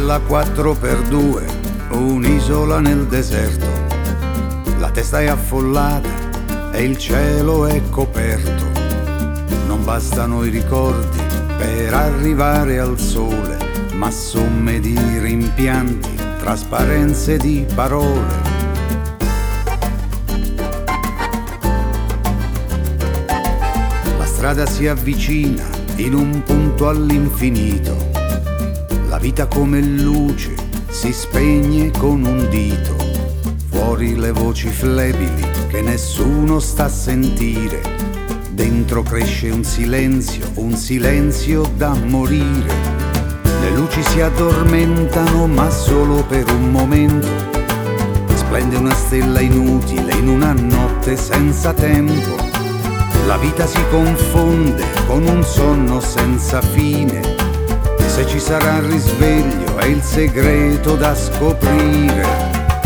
bella 4x2, un'isola nel deserto. La testa è affollata e il cielo è coperto. Non bastano i ricordi per arrivare al sole, ma somme di rimpianti, trasparenze di parole. La strada si avvicina in un punto all'infinito. La vita come luce si spegne con un dito. Fuori le voci flebili che nessuno sta a sentire. Dentro cresce un silenzio da morire. Le luci si addormentano ma solo per un momento. Splende una stella inutile in una notte senza tempo. La vita si confonde con un sonno senza fine. Se ci sarà il risveglio è il segreto da scoprire.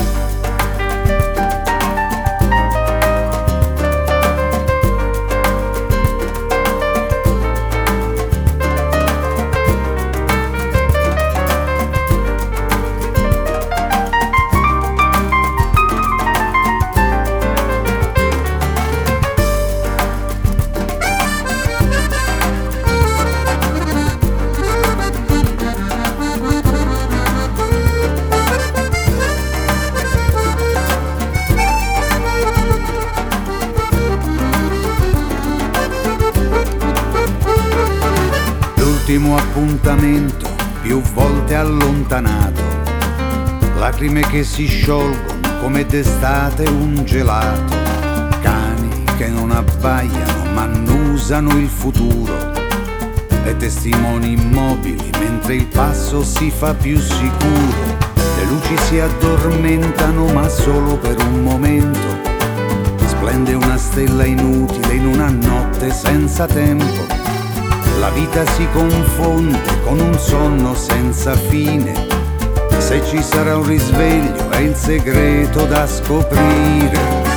L'ultimo appuntamento più volte allontanato, lacrime che si sciolgono come d'estate un gelato, cani che non abbaiano ma annusano il futuro e testimoni immobili mentre il passo si fa più sicuro. Le luci si addormentano ma solo per un momento. Splende una stella inutile in una notte senza tempo. La vita si confonde con un sonno senza fine. Se ci sarà un risveglio è il segreto da scoprire.